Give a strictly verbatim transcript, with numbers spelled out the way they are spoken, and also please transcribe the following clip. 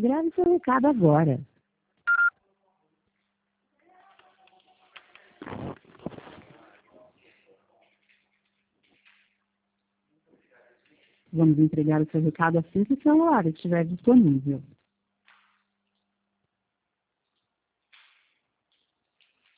Grave seu recado agora. Vamos entregar o seu recado assim que o celular estiver disponível.